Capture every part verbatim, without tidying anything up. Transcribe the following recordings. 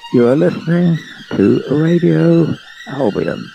You are listening to Radio Albion.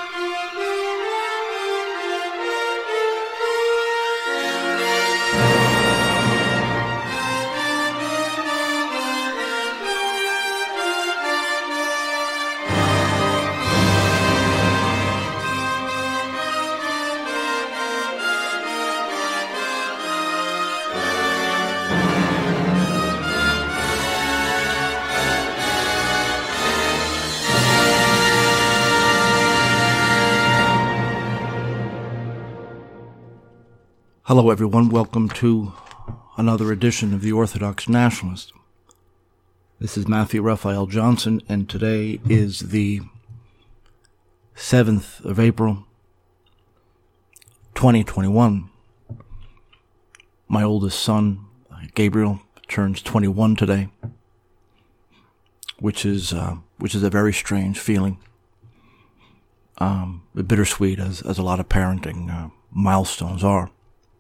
Hello everyone, welcome to another edition of the Orthodox Nationalist. This is Matthew Raphael Johnson, and today is the seventh of April, twenty twenty-one. My oldest son, Gabriel, turns twenty-one today, which is uh, which is a very strange feeling. Um, bittersweet, as, as a lot of parenting uh, milestones are.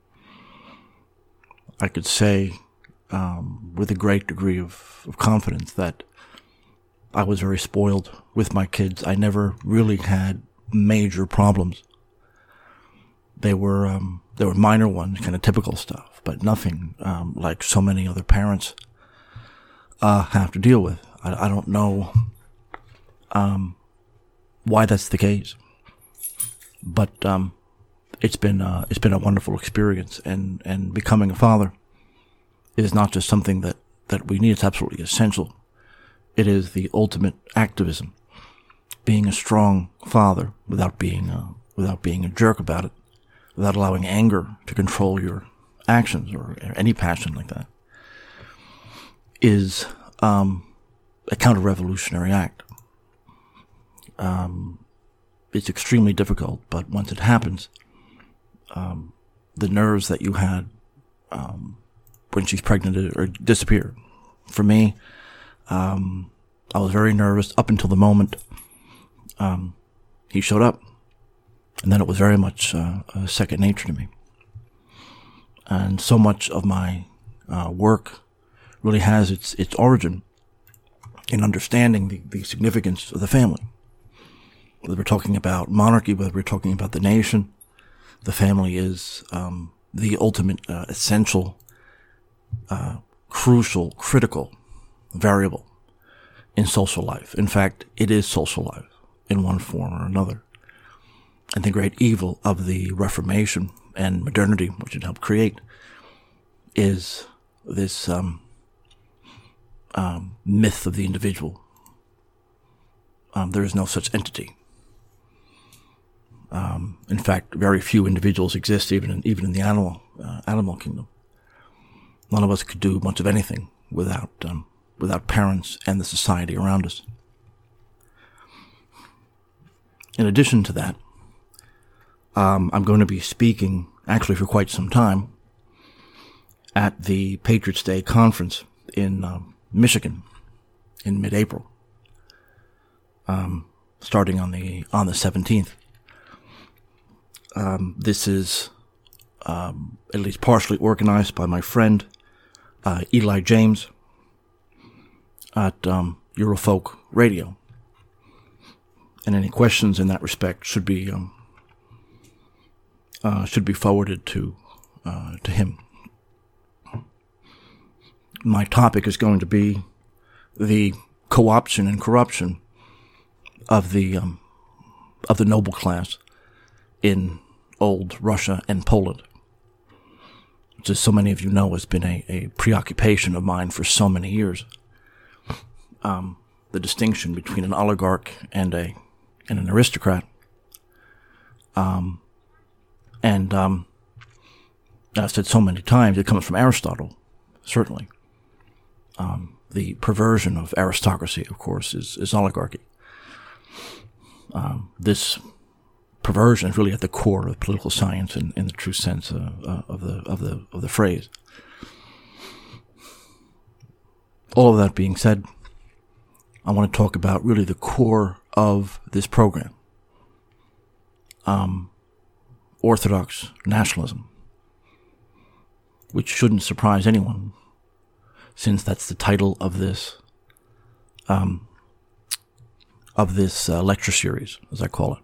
I could say um, with a great degree of, of confidence that I was very spoiled with my kids. I never really had major problems. They were um, they were minor ones, kind of typical stuff, but nothing um, like so many other parents uh, have to deal with. I, I don't know um, why that's the case, but um, It's been uh, it's been a wonderful experience, and, and becoming a father is not just something that, that we need. It's absolutely essential. It is the ultimate activism. Being a strong father without being uh, without being a jerk about it, without allowing anger to control your actions or any passion like that, is um, a counter-revolutionary act. Um, it's extremely difficult, but once it happens, Um, the nerves that you had um, when she's pregnant or disappear. For me, um, I was very nervous up until the moment um, he showed up, and then it was very much uh, a second nature to me. And so much of my uh, work really has its its origin in understanding the, the significance of the family. Whether we're talking about monarchy, whether we're talking about the nation, the family is um, the ultimate, uh, essential, uh, crucial, critical variable in social life. In fact, it is social life in one form or another. And the great evil of the Reformation and modernity, which it helped create, is this um, um, myth of the individual. Um, there is no such entity. Um, in fact, very few individuals exist, even in, even in the animal uh, animal kingdom. None of us could do much of anything without um, without parents and the society around us. In addition to that, um, I'm going to be speaking, actually for quite some time, at the Patriots Day conference in uh, Michigan in mid-April, um, starting on the on the seventeenth. Um, this is um, at least partially organized by my friend uh, Eli James at um, Eurofolk Radio, and any questions in that respect should be um, uh, should be forwarded to uh, to him. My topic is going to be the co-option and corruption of the um, of the noble class in old Russia and Poland, which, as so many of you know, has been a, a preoccupation of mine for so many years. Um, the distinction between an oligarch and a and an aristocrat, um, and um, I've said so many times, it comes from Aristotle, certainly. Um, the perversion of aristocracy, of course, is, is oligarchy. Um, this perversion is really at the core of political science in, in the true sense of, uh, of the of the of the phrase. All of that being said, I want to talk about really the core of this program. Um, Orthodox nationalism, which shouldn't surprise anyone, since that's the title of this um, of this uh, lecture series, as I call it.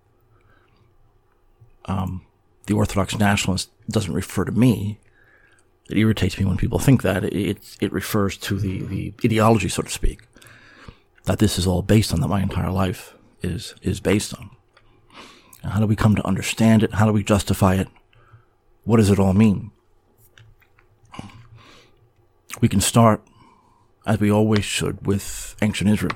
Um, the Orthodox nationalist doesn't refer to me. It irritates me when people think that. It, it, it refers to the, the ideology, so to speak, that this is all based on, that my entire life is, is based on. And how do we come to understand it? How do we justify it? What does it all mean? We can start, as we always should, with ancient Israel.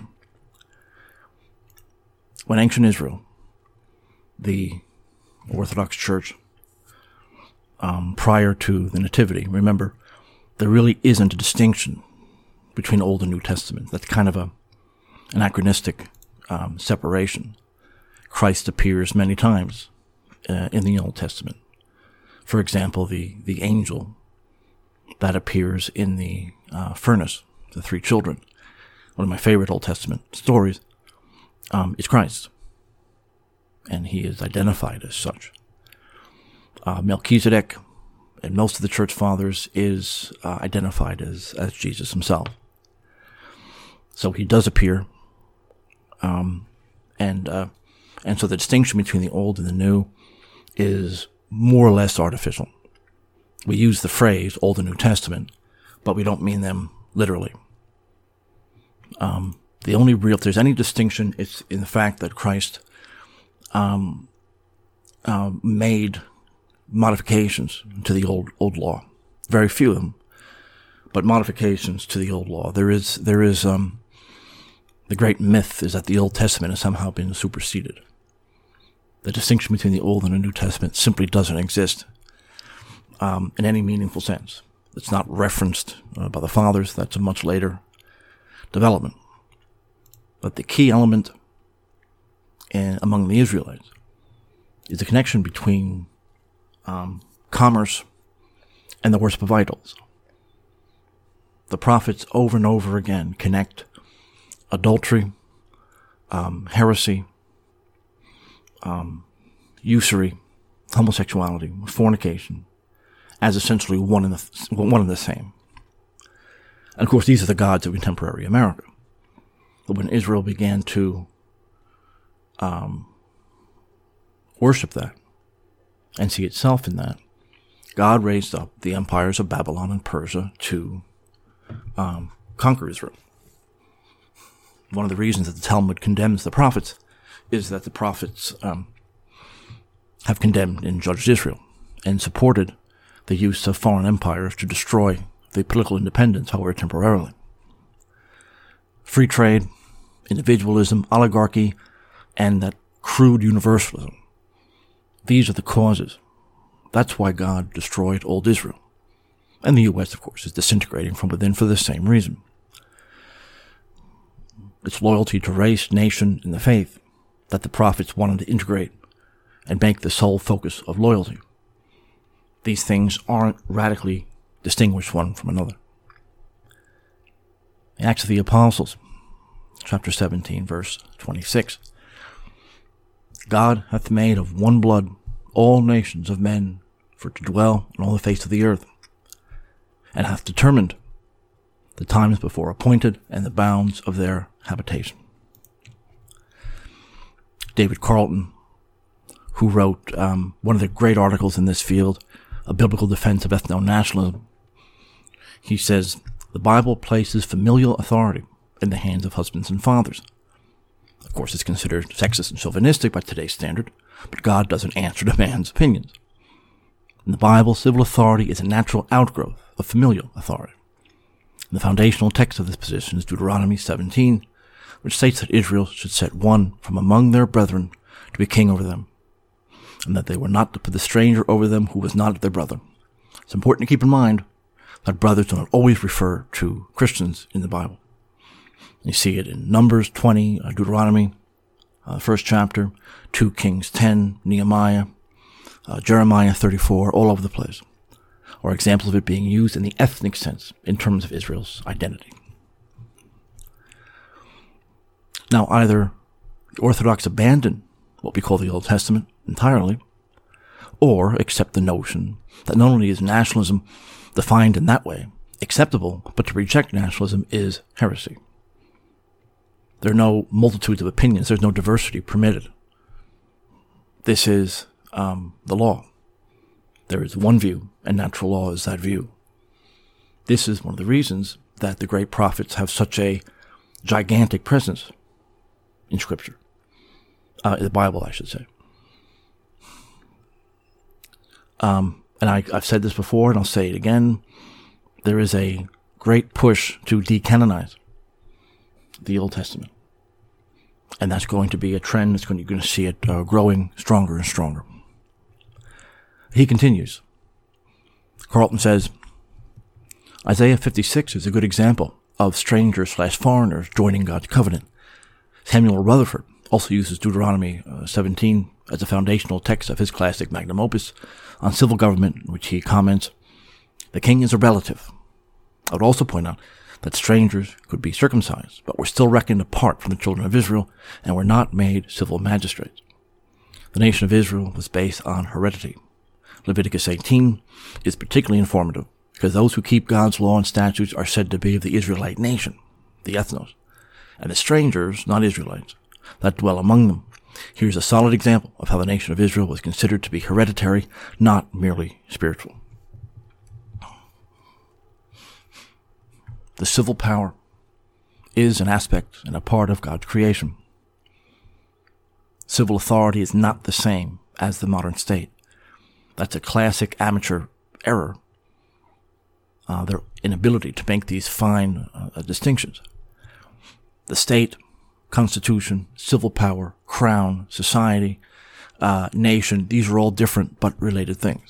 When ancient Israel, the Orthodox Church, um, prior to the Nativity, remember, there really isn't a distinction between Old and New Testament. That's kind of a anachronistic um, separation. Christ appears many times uh, in the Old Testament. For example, the, the angel that appears in the uh, furnace, the three children, one of my favorite Old Testament stories, um, is Christ. And he is identified as such. Uh, Melchizedek, and most of the church fathers, is uh, identified as, as Jesus himself. So he does appear. Um, and, uh, and so the distinction between the Old and the New is more or less artificial. We use the phrase Old and New Testament, but we don't mean them literally. Um, the only real, if there's any distinction, it's in the fact that Christ um, uh, made modifications to the old old law. Very few of them, but modifications to the old law. There is there is um, the great myth is that the Old Testament has somehow been superseded. The distinction between the Old and the New Testament simply doesn't exist um, in any meaningful sense. It's not referenced uh, by the fathers. That's a much later development. But the key element in, among the Israelites is the connection between um, commerce and the worship of idols. The prophets over and over again connect adultery, um, heresy, um, usury, homosexuality, fornication, as essentially one and the, one and the same. And of course, these are the gods of contemporary America. But when Israel began to um, worship that and see itself in that, God raised up the empires of Babylon and Persia to um, conquer Israel. One of the reasons that the Talmud condemns the prophets is that the prophets um, have condemned and judged Israel and supported the use of foreign empires to destroy the political independence, however temporarily. Free trade, individualism, oligarchy, and that crude universalism. These are the causes. That's why God destroyed old Israel. And the U S, of course, is disintegrating from within for the same reason. It's loyalty to race, nation, and the faith that the prophets wanted to integrate and make the sole focus of loyalty. These things aren't radically distinguished one from another. The Acts of the Apostles, chapter seventeen, verse twenty-six. God hath made of one blood all nations of men for to dwell on all the face of the earth, and hath determined the times before appointed and the bounds of their habitation. David Carlton, who wrote um, one of the great articles in this field, A Biblical Defense of Ethno-Nationalism, he says, the Bible places familial authority in the hands of husbands and fathers. Of course, it's considered sexist and chauvinistic by today's standard, but God doesn't answer to man's opinions. In the Bible, civil authority is a natural outgrowth of familial authority. And the foundational text of this position is Deuteronomy seventeen, which states that Israel should set one from among their brethren to be king over them, and that they were not to put the stranger over them who was not their brother. It's important to keep in mind that brothers do not always refer to Christians in the Bible. You see it in Numbers twenty, uh, Deuteronomy, uh, first chapter, two Kings ten, Nehemiah, uh, Jeremiah thirty-four, all over the place, or examples of it being used in the ethnic sense in terms of Israel's identity. Now, either the Orthodox abandon what we call the Old Testament entirely, or accept the notion that not only is nationalism defined in that way acceptable, but to reject nationalism is heresy. There are no multitudes of opinions. There's no diversity permitted. This is um, the law. There is one view, and natural law is that view. This is one of the reasons that the great prophets have such a gigantic presence in Scripture. Uh, in the Bible, I should say. Um, and I, I've said this before, and I'll say it again. There is a great push to decanonize the Old Testament. And that's going to be a trend. It's going, you're going to see it uh, growing stronger and stronger. He continues. Carlton says, Isaiah fifty-six is a good example of strangers slash foreigners joining God's covenant. Samuel Rutherford also uses Deuteronomy uh, seventeen as a foundational text of his classic magnum opus on civil government, in which he comments, the king is a relative. I would also point out that strangers could be circumcised, but were still reckoned apart from the children of Israel and were not made civil magistrates. The nation of Israel was based on heredity. Leviticus eighteen is particularly informative because those who keep God's law and statutes are said to be of the Israelite nation, the ethnos, and the strangers, not Israelites, that dwell among them. Here's a solid example of how the nation of Israel was considered to be hereditary, not merely spiritual. The civil power is an aspect and a part of God's creation. Civil authority is not the same as the modern state. That's a classic amateur error, uh, their inability to make these fine uh, distinctions. The state, constitution, civil power, crown, society, uh, nation, these are all different but related things.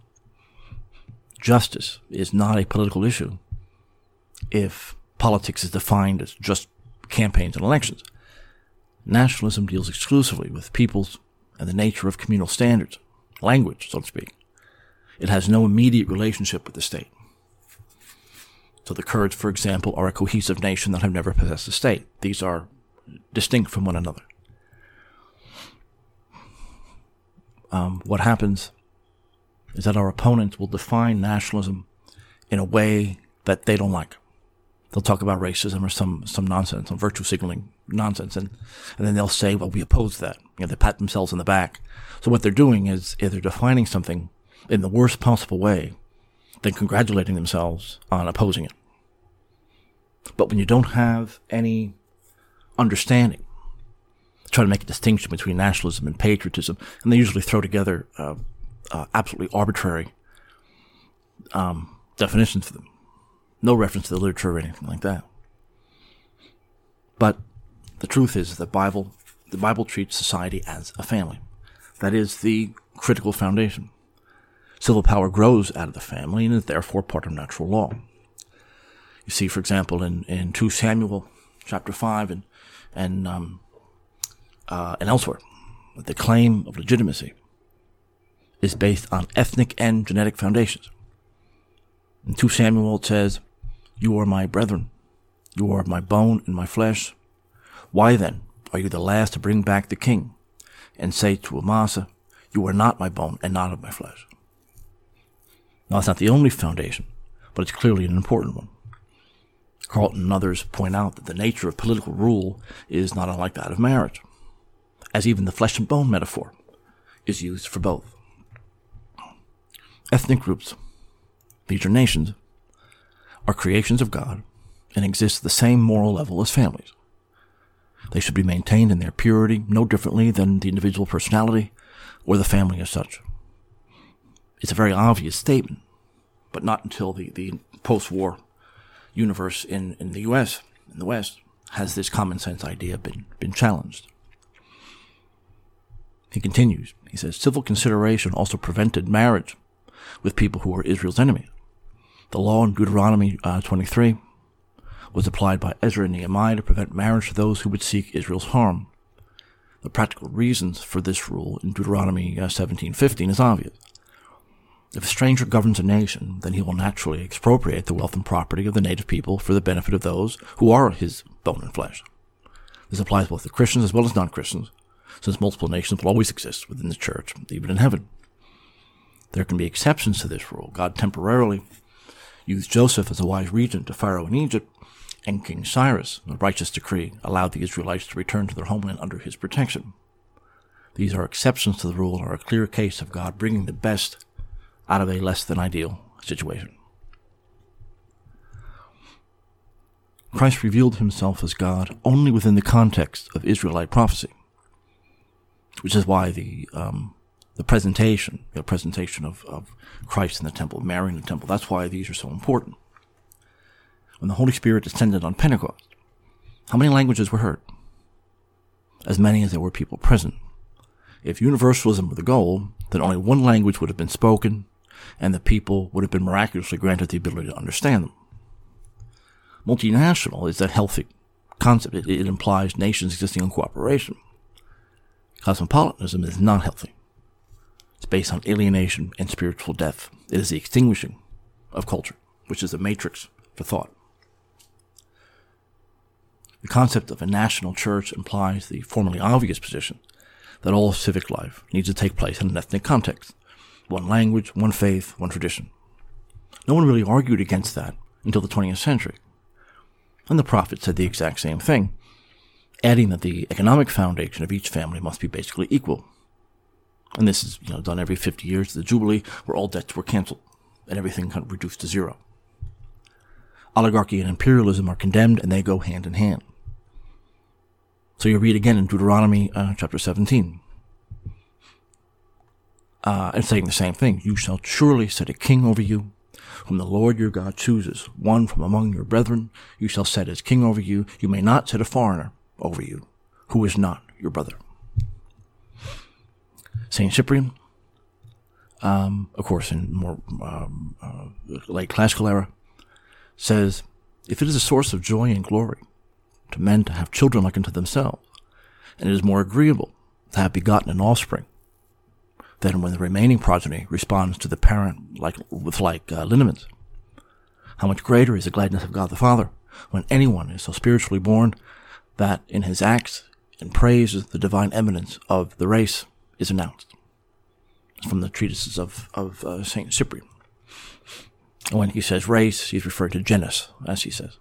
Justice is not a political issue if politics is defined as just campaigns and elections. Nationalism deals exclusively with peoples and the nature of communal standards, language, so to speak. It has no immediate relationship with the state. So the Kurds, for example, are a cohesive nation that have never possessed a state. These are distinct from one another. Um, what happens is that our opponents will define nationalism in a way that they don't like. They'll talk about racism or some, some nonsense, some virtue signaling nonsense, and, and then they'll say, well, we oppose that. You know, they pat themselves on the back. So what they're doing is, is they're defining something in the worst possible way, then congratulating themselves on opposing it. But when you don't have any understanding, try to make a distinction between nationalism and patriotism, and they usually throw together uh, uh, absolutely arbitrary um, definitions for them. No reference to the literature or anything like that. But the truth is that Bible, the Bible treats society as a family. That is the critical foundation. Civil power grows out of the family and is therefore part of natural law. You see, for example, in, in Second Samuel chapter five and and um, uh, and elsewhere, that the claim of legitimacy is based on ethnic and genetic foundations. In Second Samuel it says, "You are my brethren, you are my bone and my flesh. Why then are you the last to bring back the king, and say to Amasa, you are not my bone and not of my flesh?" Now, it's not the only foundation, but it's clearly an important one. Carlton and others point out that the nature of political rule is not unlike that of marriage, as even the flesh and bone metaphor is used for both. Ethnic groups, these are nations, are creations of God and exist at the same moral level as families. They should be maintained in their purity no differently than the individual personality or the family as such. It's a very obvious statement, but not until the, the post-war universe in, in the U S, in the West, has this common sense idea been, been challenged. He continues, he says, civil consideration also prevented marriage with people who were Israel's enemies. The law in Deuteronomy uh, twenty-three was applied by Ezra and Nehemiah to prevent marriage to those who would seek Israel's harm. The practical reasons for this rule in Deuteronomy uh, seventeen fifteen is obvious. If a stranger governs a nation, then he will naturally expropriate the wealth and property of the native people for the benefit of those who are his bone and flesh. This applies both to Christians as well as non-Christians, since multiple nations will always exist within the church, even in heaven. There can be exceptions to this rule. God temporarily used Joseph as a wise regent to Pharaoh in Egypt and King Cyrus, a righteous decree, allowed the Israelites to return to their homeland under his protection. These are exceptions to the rule and are a clear case of God bringing the best out of a less than ideal situation. Christ revealed himself as God only within the context of Israelite prophecy, which is why the um, the presentation, the presentation of, of Christ in the temple, Mary in the temple, that's why these are so important. When the Holy Spirit descended on Pentecost, how many languages were heard? As many as there were people present. If universalism were the goal, then only one language would have been spoken, and the people would have been miraculously granted the ability to understand them. Multinational is a healthy concept. It, it implies nations existing in cooperation. Cosmopolitanism is not healthy. It's based on alienation and spiritual death. It is the extinguishing of culture, which is a matrix for thought. The concept of a national church implies the formerly obvious position that all civic life needs to take place in an ethnic context. One language, one faith, one tradition. No one really argued against that until the twentieth century. And the prophet said the exact same thing, adding that the economic foundation of each family must be basically equal. And this is, you know, done every fifty years, the Jubilee, where all debts were canceled and everything kind of reduced to zero. Oligarchy and imperialism are condemned, and they go hand in hand. So you read again in Deuteronomy uh, chapter seventeen, uh, and saying the same thing. You shall surely set a king over you, whom the Lord your God chooses, one from among your brethren. You shall set as king over you. You may not set a foreigner over you, who is not your brother. Saint Cyprian, um, of course, in more um, uh, late classical era, says, if it is a source of joy and glory to men to have children like unto themselves, and it is more agreeable to have begotten an offspring than when the remaining progeny responds to the parent like with like uh, lineaments, how much greater is the gladness of God the Father when anyone is so spiritually born that in his acts and praises the divine eminence of the race is announced. It's from the treatises of, of uh, Saint Cyprian. And when he says race, he's referring to genus, as he says.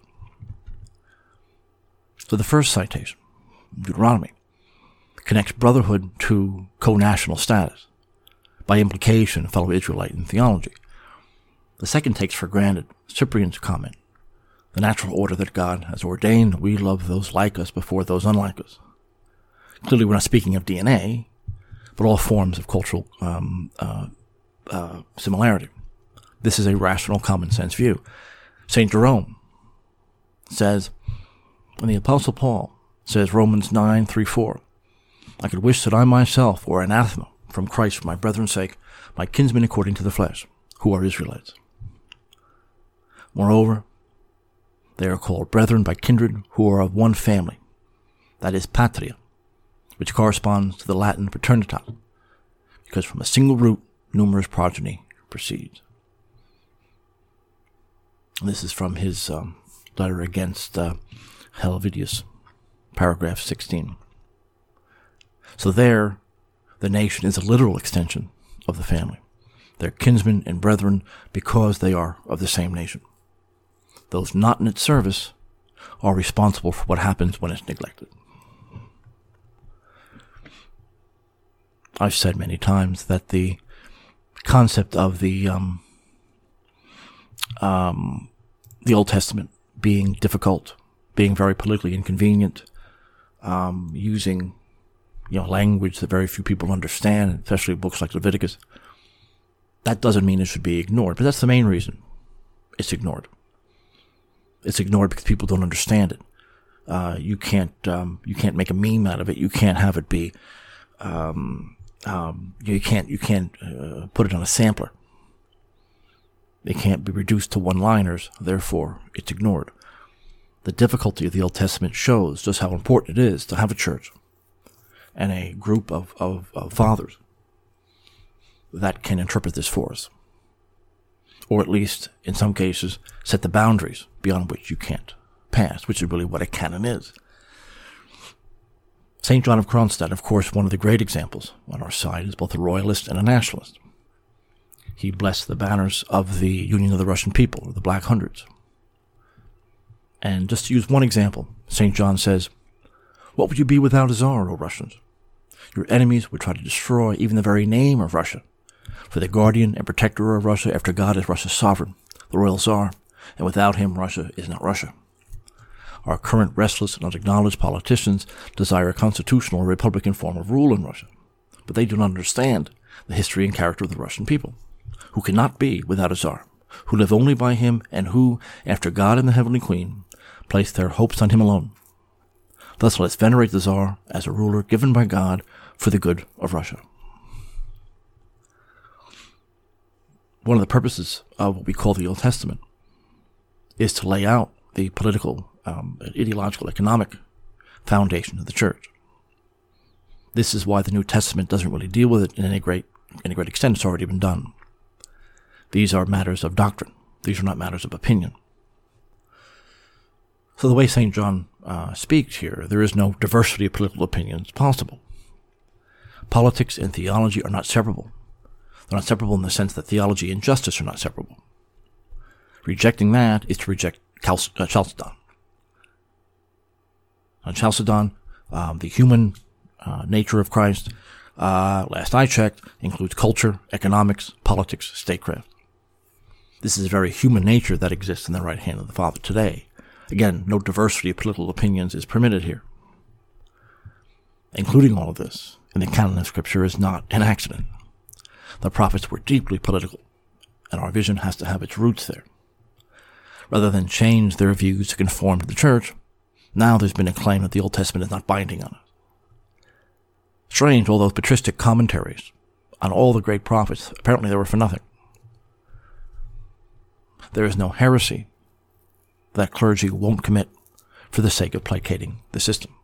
So the first citation, Deuteronomy, connects brotherhood to co-national status, by implication, fellow Israelite in theology. The second takes for granted Cyprian's comment, the natural order that God has ordained, we love those like us before those unlike us. Clearly we're not speaking of D N A, but all forms of cultural um, uh, uh, similarity. This is a rational, common sense view. Saint Jerome says, and the Apostle Paul says, Romans nine, three, four, I could wish that I myself were anathema from Christ for my brethren's sake, my kinsmen according to the flesh, who are Israelites. Moreover, they are called brethren by kindred who are of one family, that is patria, which corresponds to the Latin paternitas, because from a single root, numerous progeny proceeds. And this is from his um, letter against uh, Helvidius, paragraph sixteen. So there, the nation is a literal extension of the family. They're kinsmen and brethren because they are of the same nation. Those not in its service are responsible for what happens when it's neglected. I've said many times that the concept of the um, um, the Old Testament being difficult, being very politically inconvenient, um, using you know language that very few people understand, especially books like Leviticus, that doesn't mean it should be ignored. But that's the main reason it's ignored. It's ignored because people don't understand it. Uh, you can't um, you can't make a meme out of it. You can't have it be. Um, um, you can't you can't uh, put it on a sampler. It can't be reduced to one-liners. Therefore, it's ignored. The difficulty of the Old Testament shows just how important it is to have a church and a group of, of, of fathers that can interpret this for us, or at least, in some cases, set the boundaries beyond which you can't pass, which is really what a canon is. Saint John of Kronstadt, of course, one of the great examples on our side, is both a royalist and a nationalist. He blessed the banners of the Union of the Russian People, or the Black Hundreds. And just to use one example, Saint John says, "What would you be without a Tsar, O Russians? Your enemies would try to destroy even the very name of Russia. For the guardian and protector of Russia after God is Russia's sovereign, the royal Tsar, and without him Russia is not Russia. Our current restless and unacknowledged politicians desire a constitutional or republican form of rule in Russia, but they do not understand the history and character of the Russian people, who cannot be without a Tsar, who live only by him, and who, after God and the Heavenly Queen, place their hopes on him alone. Thus let us venerate the Tsar as a ruler given by God for the good of Russia." One of the purposes of what we call the Old Testament is to lay out the political, um, ideological, economic foundation of the church. This is why the New Testament doesn't really deal with it in any great, any great extent. It's already been done. These are matters of doctrine. These are not matters of opinion. So the way Saint John uh, speaks here, there is no diversity of political opinions possible. Politics and theology are not separable. They're not separable in the sense that theology and justice are not separable. Rejecting that is to reject Cal- uh, Chalcedon. On Chalcedon, um, the human uh, nature of Christ, uh, last I checked, includes culture, economics, politics, statecraft. This is a very human nature that exists in the right hand of the Father today. Again, no diversity of political opinions is permitted here. Including all of this in the canon of Scripture is not an accident. The prophets were deeply political, and our vision has to have its roots there. Rather than change their views to conform to the church, now there's been a claim that the Old Testament is not binding on us. Strange, all those patristic commentaries on all the great prophets, apparently they were for nothing. There is no heresy that clergy won't commit for the sake of placating the system.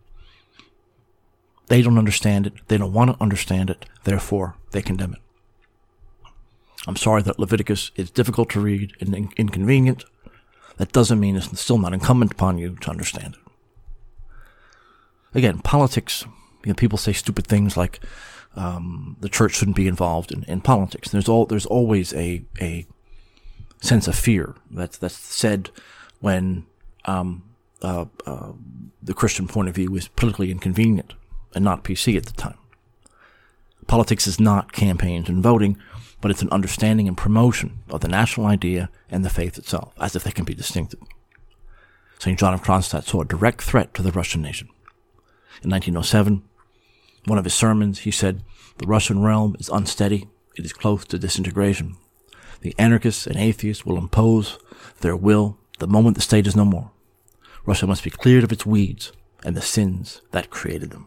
They don't understand it. They don't want to understand it. Therefore, they condemn it. I'm sorry that Leviticus is difficult to read and in- inconvenient. That doesn't mean it's still not incumbent upon you to understand it. Again, politics, you know, people say stupid things like um, the church shouldn't be involved in, in politics. There's all there's always a a sense of fear that's that's said when um, uh, uh, the Christian point of view is politically inconvenient and not P C at the time. Politics is not campaigns and voting, but it's an understanding and promotion of the national idea and the faith itself, as if they can be distinctive. Saint John of Kronstadt saw a direct threat to the Russian nation. In nineteen oh seven, one of his sermons, he said, "The Russian realm is unsteady. It is close to disintegration. The anarchists and atheists will impose their will the moment the state is no more. Russia must be cleared of its weeds and the sins that created them."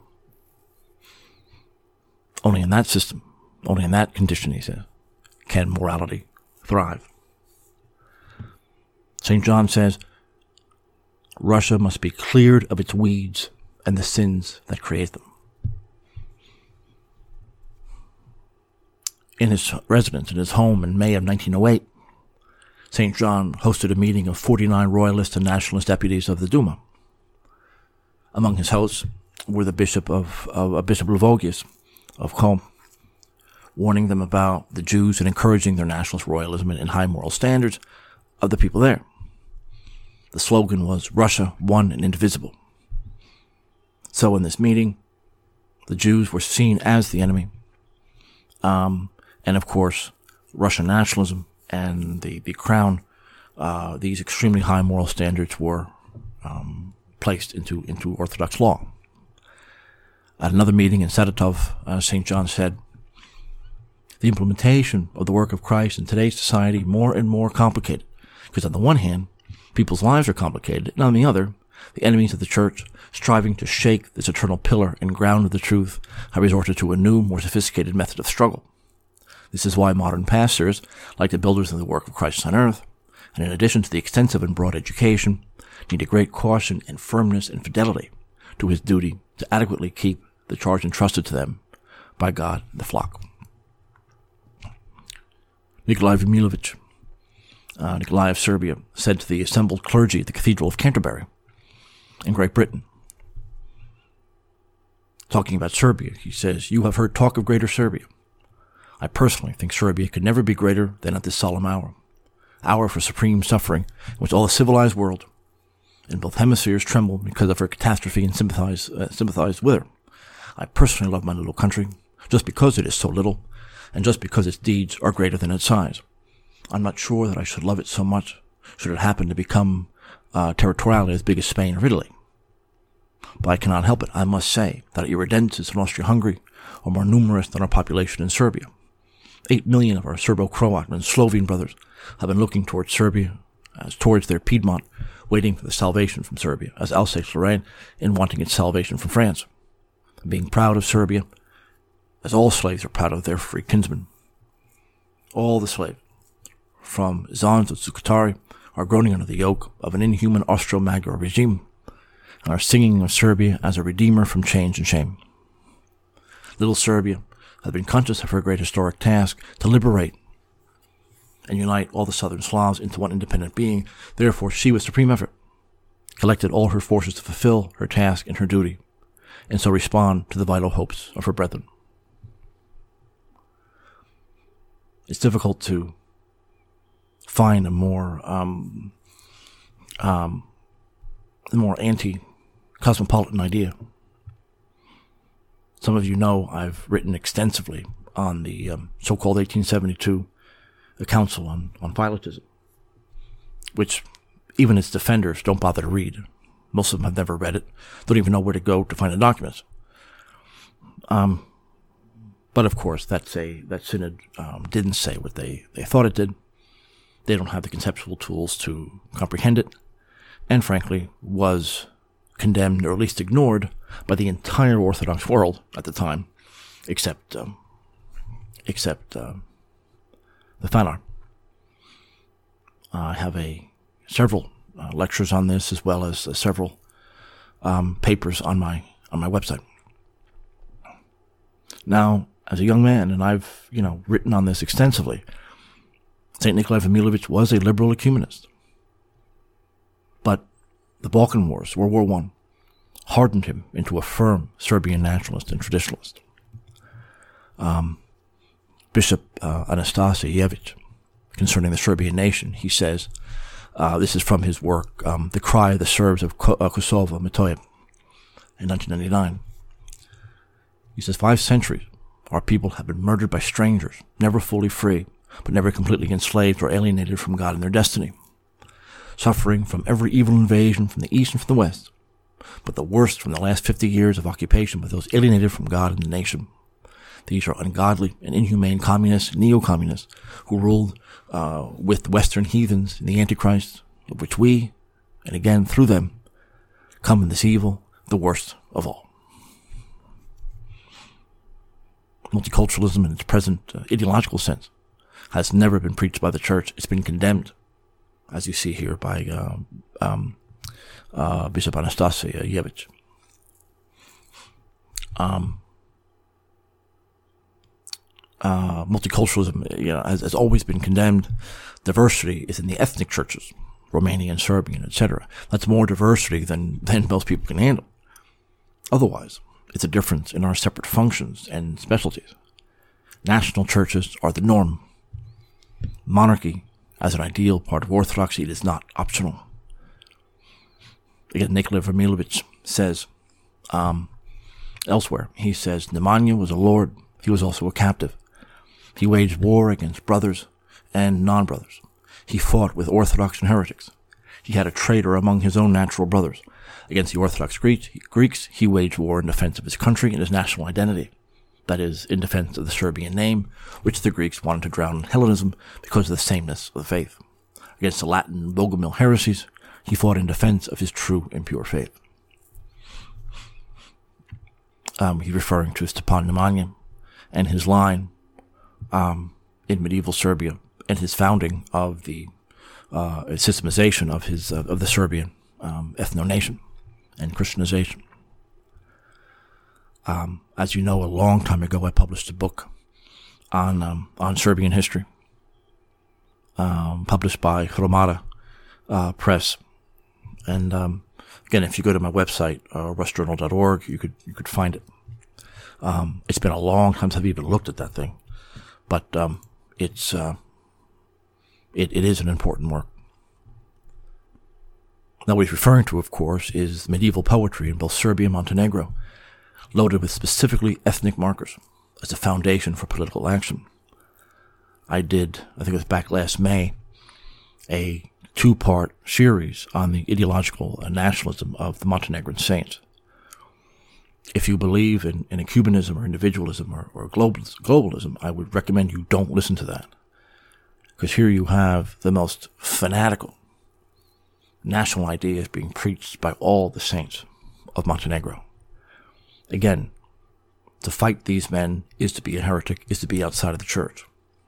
Only in that system, only in that condition, he says, can morality thrive. Saint John says, Russia must be cleared of its weeds and the sins that create them. In his residence, in his home in May of nineteen oh eight, Saint John hosted a meeting of forty-nine royalist and nationalist deputies of the Duma. Among his hosts were the Bishop of, of uh, Bishop Livogius of Qom, warning them about the Jews and encouraging their nationalist royalism and high moral standards of the people there. The slogan was, "Russia, one and indivisible." So in this meeting, the Jews were seen as the enemy. Um, and of course, Russian nationalism and the, the crown, uh, these extremely high moral standards were um, placed into, into Orthodox law. At another meeting in Saratov, uh, Saint John said, "The implementation of the work of Christ in today's society more and more complicated, because on the one hand, people's lives are complicated, and on the other, the enemies of the church, striving to shake this eternal pillar and ground of the truth, have resorted to a new, more sophisticated method of struggle. This is why modern pastors, like the builders of the work of Christ on earth, and in addition to the extensive and broad education, need a great caution and firmness and fidelity to his duty to adequately keep the charge entrusted to them by God and the flock." Nikolai Vimilovich, uh, Nikolai of Serbia, said to the assembled clergy at the Cathedral of Canterbury in Great Britain, talking about Serbia, he says, "You have heard talk of Greater Serbia. I personally think Serbia could never be greater than at this solemn hour, hour for supreme suffering, in which all the civilized world, and both hemispheres tremble because of her catastrophe and sympathize, uh, sympathize with her. I personally love my little country, just because it is so little, and just because its deeds are greater than its size. I'm not sure that I should love it so much should it happen to become uh, territorially as big as Spain or Italy. But I cannot help it. I must say that Irredentist and Austria-Hungary are more numerous than our population in Serbia. Eight million of our Serbo-Croat and Slovene brothers have been looking towards Serbia, as towards their Piedmont, waiting for the salvation from Serbia, as Alsace-Lorraine in wanting its salvation from France. Being proud of Serbia, as all slaves are proud of their free kinsmen. All the slaves, from Zans to Sukatari, are groaning under the yoke of an inhuman Austro-Magyar regime, and are singing of Serbia as a redeemer from change and shame. Little Serbia has been conscious of her great historic task to liberate and unite all the southern Slavs into one independent being. Therefore, she, with supreme effort, collected all her forces to fulfill her task and her duty, and so respond to the vital hopes of her brethren. It's difficult to find a more um, um, a more anti-cosmopolitan idea. Some of you know I've written extensively on the um, so-called eighteen seventy-two the Council on, on Philotism, which even its defenders don't bother to read. Most of them have never read it, don't even know where to go to find the documents. Um, but of course, that's a, that synod um, didn't say what they, they thought it did. They don't have the conceptual tools to comprehend it, and frankly, was condemned, or at least ignored, by the entire Orthodox world at the time, except um, except uh, the Fanar. Uh, I have a several uh, lectures on this, as well as uh, several um, papers on my on my website. Now, as a young man, and I've you know written on this extensively, Saint Nikolai Vamilovich was a liberal ecumenist. But the Balkan Wars, World War One, hardened him into a firm Serbian nationalist and traditionalist. Um, Bishop uh, Anastasievich, concerning the Serbian nation, he says, uh, this is from his work, um, The Cry of the Serbs of Ko- uh, Kosovo, Metoje, in nineteen ninety-nine. He says, five centuries our people have been murdered by strangers, never fully free, but never completely enslaved or alienated from God and their destiny, suffering from every evil invasion from the east and from the west, but the worst from the last fifty years of occupation by those alienated from God and the nation. These are ungodly and inhumane communists, neo-communists, who ruled uh, with Western heathens in the Antichrist, of which we, and again through them, come in this evil, the worst of all. Multiculturalism in its present uh, ideological sense has never been preached by the church. It's been condemned, as you see here, by uh, um, uh, Bishop Anastasievich. Um, uh, multiculturalism you know, has, has always been condemned. Diversity is in the ethnic churches, Romanian, Serbian, et cetera. That's more diversity than, than most people can handle. Otherwise, it's a difference in our separate functions and specialties. National churches are the norm. Monarchy, as an ideal part of Orthodoxy, it is not optional. Again, Nikolai Vamilovich says, um, elsewhere, he says, Nemanja was a lord, he was also a captive. He waged war against brothers and non-brothers. He fought with Orthodox and heretics. He had a traitor among his own natural brothers. Against the Orthodox Greeks, he waged war in defense of his country and his national identity. That is, in defense of the Serbian name, which the Greeks wanted to drown in Hellenism because of the sameness of the faith. Against the Latin and Bogomil heresies, he fought in defense of his true and pure faith. Um, he's referring to Stepan Nemanja and his line um, in medieval Serbia and his founding of the uh, systemization of his uh, of the Serbian um, ethno-nation and Christianization. Um, as you know, a long time ago, I published a book on um, on Serbian history, um, published by Hromada uh, Press. And um, again, if you go to my website, uh, russ journal dot org, you could you could find it. Um, it's been a long time since I've even looked at that thing, but um, it's uh, it it is an important work. Now, what he's referring to, of course, is medieval poetry in both Serbia and Montenegro, loaded with specifically ethnic markers as a foundation for political action. I did, I think it was back last May, a two-part series on the ideological nationalism of the Montenegrin saints. If you believe in, in a Cubanism or individualism or, or global, globalism, I would recommend you don't listen to that. Because here you have the most fanatical national ideas being preached by all the saints of Montenegro. Again, to fight these men is to be a heretic, is to be outside of the church.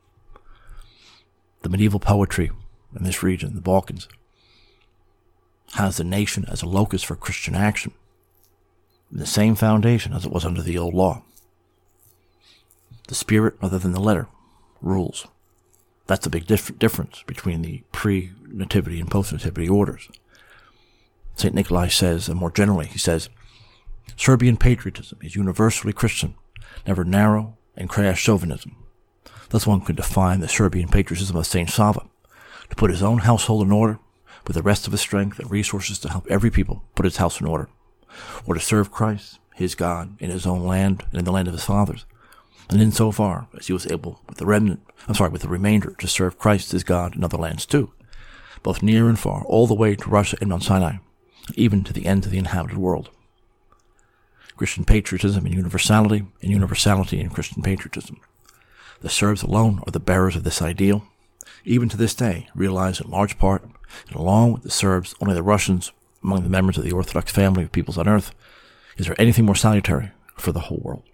The medieval poetry in this region, the Balkans, has the nation as a locus for Christian action, the same foundation as it was under the old law. The spirit, rather than the letter, rules. That's the big dif- difference between the pre-nativity and post-nativity orders. Saint Nikolai says, and more generally, he says, Serbian patriotism is universally Christian, never narrow and crass chauvinism. Thus one could define the Serbian patriotism of Saint Sava, to put his own household in order with the rest of his strength and resources to help every people put his house in order, or to serve Christ, his God, in his own land and in the land of his fathers, and in so far as he was able with the remnant, I'm sorry, with the remainder to serve Christ, his God, in other lands too, both near and far, all the way to Russia and Mount Sinai, even to the ends of the inhabited world. Christian patriotism and universality, and universality and Christian patriotism. The Serbs alone are the bearers of this ideal, even to this day, realized in large part, and along with the Serbs, only the Russians, among the members of the Orthodox family of peoples on earth, is there anything more salutary for the whole world.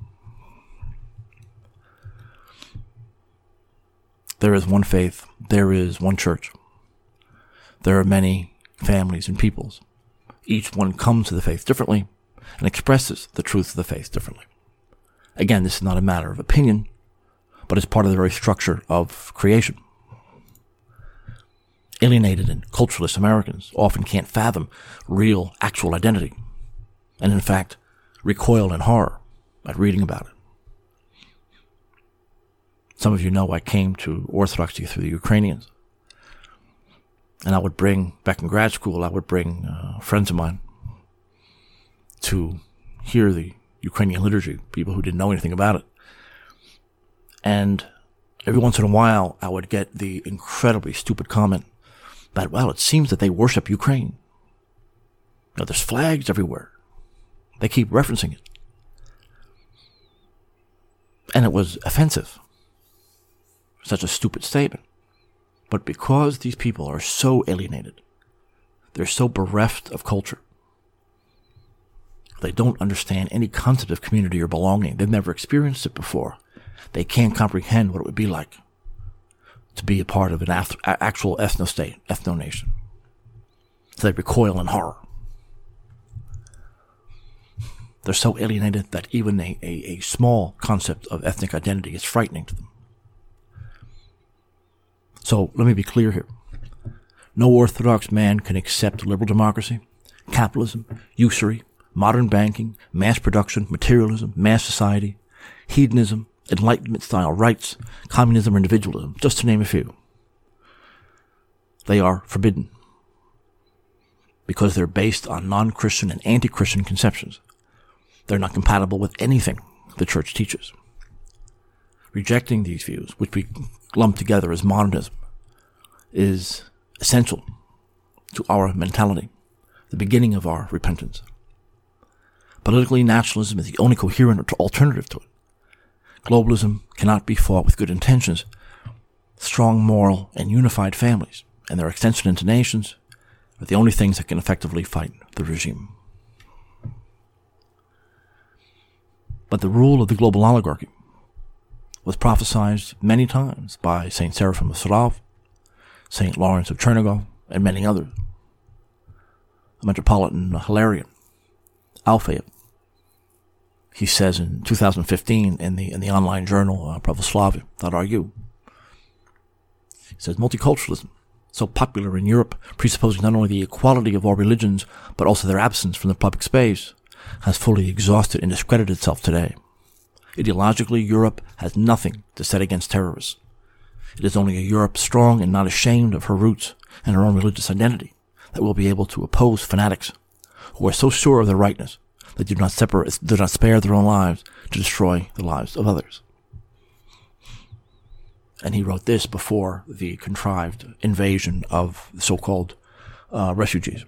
There is one faith, there is one church. There are many families and peoples. Each one comes to the faith differently and expresses the truth of the faith differently. Again, this is not a matter of opinion, but is part of the very structure of creation. Alienated and culturalist Americans often can't fathom real, actual identity, and in fact, recoil in horror at reading about it. Some of you know I came to Orthodoxy through the Ukrainians, and I would bring, back in grad school, I would bring uh, friends of mine to hear the Ukrainian liturgy, people who didn't know anything about it. And every once in a while, I would get the incredibly stupid comment that, well, it seems that they worship Ukraine. You know, there's flags everywhere. They keep referencing it. And it was offensive. Such a stupid statement. But because these people are so alienated, they're so bereft of culture, they don't understand any concept of community or belonging. They've never experienced it before. They can't comprehend what it would be like to be a part of an af- actual ethno-state, ethno-nation. So they recoil in horror. They're so alienated that even a, a, a small concept of ethnic identity is frightening to them. So let me be clear here. No Orthodox man can accept liberal democracy, capitalism, usury, modern banking, mass production, materialism, mass society, hedonism, Enlightenment-style rights, communism, or individualism, just to name a few. They are forbidden because they're based on non-Christian and anti-Christian conceptions. They're not compatible with anything the Church teaches. Rejecting these views, which we lump together as modernism, is essential to our mentality, the beginning of our repentance. Politically, nationalism is the only coherent alternative to it. Globalism cannot be fought with good intentions. Strong moral and unified families and their extension into nations are the only things that can effectively fight the regime. But the rule of the global oligarchy was prophesied many times by Saint Seraphim of Sarov, Saint Lawrence of Chernigoff, and many others. The Metropolitan Hilarion, Alphaeus, he says in two thousand fifteen in the in the online journal uh, Pravoslavia dot R U, he says multiculturalism, so popular in Europe, presupposing not only the equality of all religions but also their absence from the public space, has fully exhausted and discredited itself today. Ideologically, Europe has nothing to set against terrorists. It is only a Europe strong and not ashamed of her roots and her own religious identity that will be able to oppose fanatics who are so sure of their rightness that do not separate, do not spare their own lives to destroy the lives of others. And he wrote this before the contrived invasion of the so-called uh, refugees.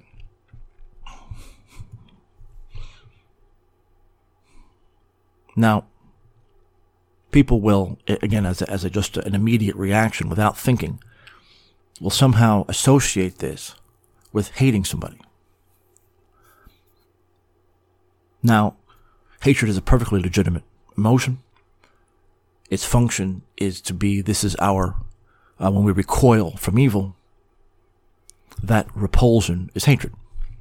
Now, people will, again, as a, as a just an immediate reaction without thinking, will somehow associate this with hating somebody. Now, hatred is a perfectly legitimate emotion. Its function is to be, this is our, uh, when we recoil from evil, that repulsion is hatred.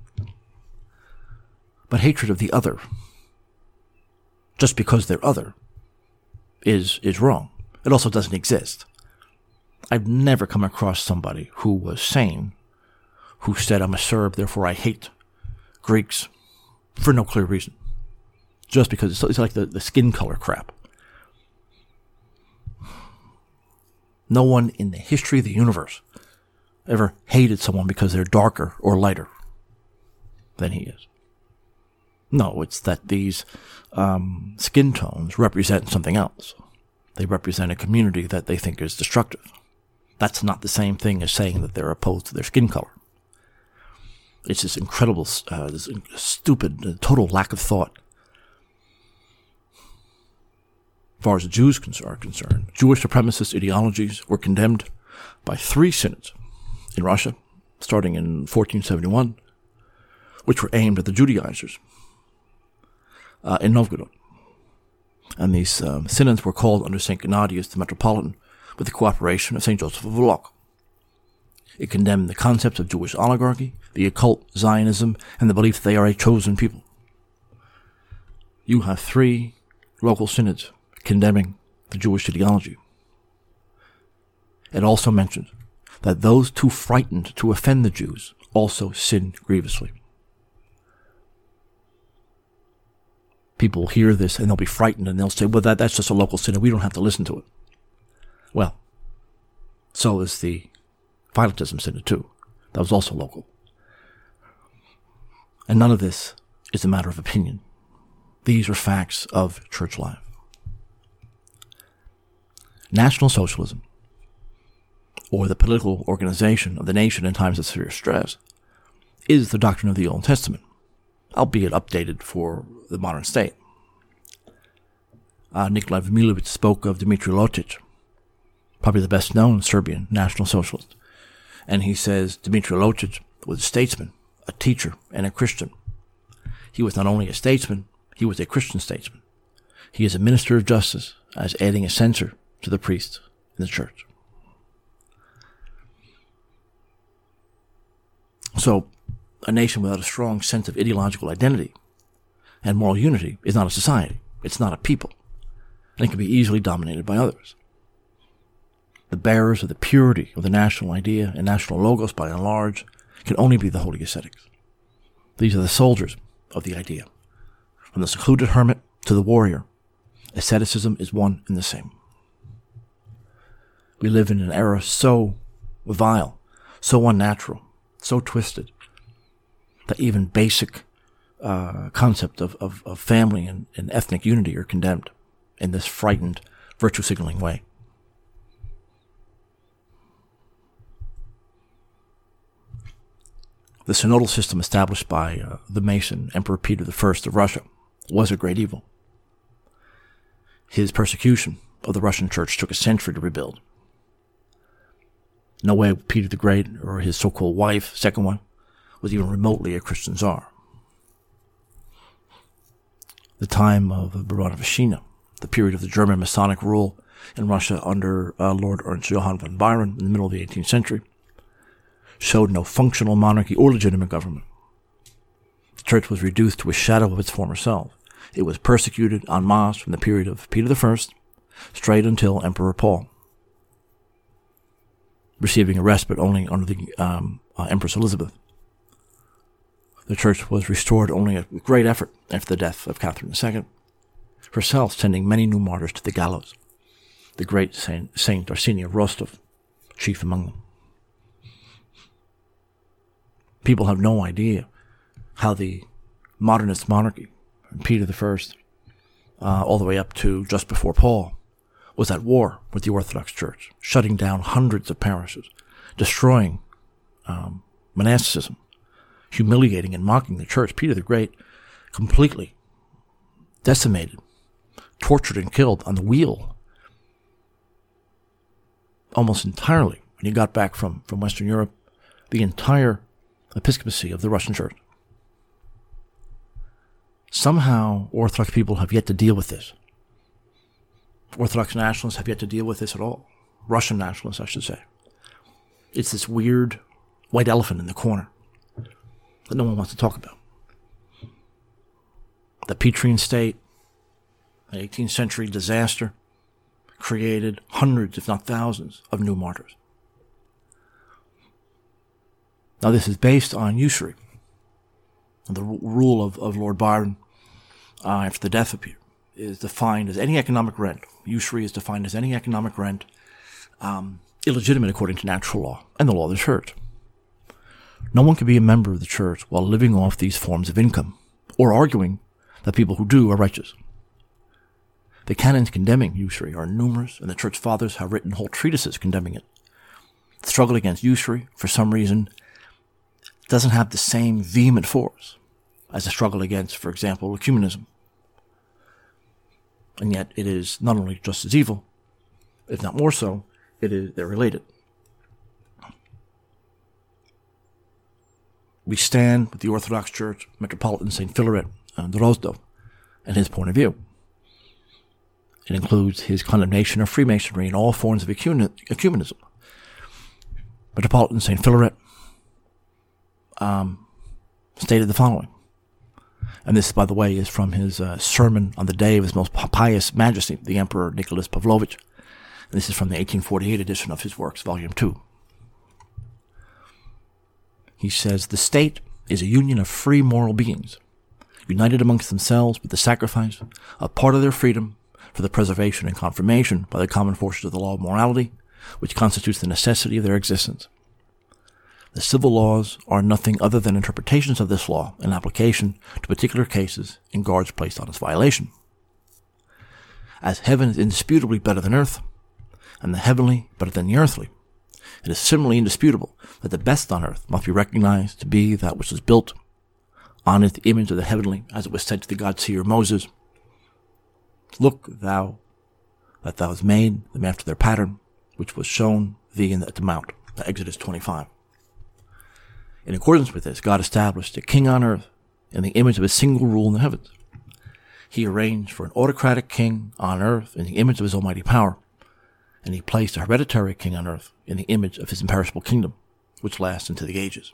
But hatred of the other, just because they're other, is is wrong. It also doesn't exist. I've never come across somebody who was sane, who said, I'm a Serb, therefore I hate Greeks, for no clear reason. Just because it's, it's like the, the skin color crap. No one in the history of the universe ever hated someone because they're darker or lighter than he is. No, it's that these um, skin tones represent something else. They represent a community that they think is destructive. That's not the same thing as saying that they're opposed to their skin color. It's this incredible, uh, this stupid, uh, total lack of thought. As far as the Jews are concerned, Jewish supremacist ideologies were condemned by three synods in Russia, starting in fourteen seventy-one, which were aimed at the Judaizers uh, in Novgorod. And these um, synods were called under Saint Gennadius the Metropolitan with the cooperation of Saint Joseph of Wallach. It condemned the concepts of Jewish oligarchy, the occult Zionism, and the belief that they are a chosen people. You have three local synods condemning the Jewish ideology. It also mentions that those too frightened to offend the Jews also sin grievously. People hear this and they'll be frightened and they'll say, well, that, that's just a local synod. We don't have to listen to it. Well, so is the Violentism Synod too. That was also local. And none of this is a matter of opinion. These are facts of church life. National Socialism, or the political organization of the nation in times of severe stress, is the doctrine of the Old Testament, albeit updated for the modern state. Uh, Nikolai Vemilovic spoke of Dmitry Locic, probably the best known Serbian National Socialist. And he says Dmitry Locic was a statesman, a teacher, and a Christian. He was not only a statesman, he was a Christian statesman. He is a minister of justice, as adding a censor to the priests in the church. So, a nation without a strong sense of ideological identity and moral unity is not a society. It's not a people. And it can be easily dominated by others. The bearers of the purity of the national idea and national logos, by and large, can only be the holy ascetics. These are the soldiers of the idea. From the secluded hermit to the warrior, asceticism is one and the same. We live in an era so vile, so unnatural, so twisted, that even basic uh, concept of, of, of family and, and ethnic unity are condemned in this frightened, virtue-signaling way. The synodal system established by uh, the Mason Emperor Peter the First of Russia was a great evil. His persecution of the Russian church took a century to rebuild. No way Peter the Great or his so-called wife, second one, was even remotely a Christian czar. The time of Baranavashina, the period of the German Masonic rule in Russia under uh, Lord Ernst Johann von Biron in the middle of the eighteenth century, showed no functional monarchy or legitimate government. The church was reduced to a shadow of its former self. It was persecuted en masse from the period of Peter the First straight until Emperor Paul, receiving a respite only under the um, uh, Empress Elizabeth. The church was restored only at great effort after the death of Catherine the Second, herself sending many new martyrs to the gallows, the great Saint, Saint Arseny of Rostov, chief among them. People have no idea how the modernist monarchy, Peter the First, uh, all the way up to just before Paul, was at war with the Orthodox Church, shutting down hundreds of parishes, destroying um, monasticism, humiliating and mocking the church. Peter the Great completely decimated, tortured and killed on the wheel almost entirely, when he got back from, from Western Europe, the entire episcopacy of the Russian Church. Somehow, Orthodox people have yet to deal with this. Orthodox nationalists have yet to deal with this at all. Russian nationalists, I should say. It's this weird white elephant in the corner that no one wants to talk about. The Petrine state, an eighteenth century disaster, created hundreds, if not thousands, of new martyrs. Now, this is based on usury. The r- rule of, of Lord Byron uh, after the death of Peter is defined as any economic rent. Usury is defined as any economic rent um, illegitimate according to natural law and the law of the church. No one can be a member of the church while living off these forms of income or arguing that people who do are righteous. The canons condemning usury are numerous, and the church fathers have written whole treatises condemning it. The struggle against usury, for some reason, doesn't have the same vehement force as the struggle against, for example, ecumenism. And yet it is not only just as evil, if not more so, it is they're related. We stand with the Orthodox Church, Metropolitan Saint Philaret uh, Drozdov, and his point of view. It includes his condemnation of Freemasonry and all forms of ecumenism. Metropolitan Saint Philaret um, stated the following, and this, by the way, is from his uh, sermon on the day of his most pious majesty, the Emperor Nicholas Pavlovich. And this is from the eighteen forty-eight edition of his works, Volume two. He says, "The state is a union of free moral beings, united amongst themselves with the sacrifice of part of their freedom for the preservation and confirmation by the common forces of the law of morality, which constitutes the necessity of their existence. The civil laws are nothing other than interpretations of this law in application to particular cases and guards placed on its violation. As heaven is indisputably better than earth, and the heavenly better than the earthly, it is similarly indisputable that the best on earth must be recognized to be that which is built on it, the image of the heavenly, as it was said to the God-seer Moses, Look thou, that thou hast made them after their pattern, which was shown thee in the, at the mount," Exodus twenty-five. In accordance with this, God established a king on earth in the image of a single rule in the heavens. He arranged for an autocratic king on earth in the image of his almighty power, and he placed a hereditary king on earth in the image of his imperishable kingdom, which lasts into the ages.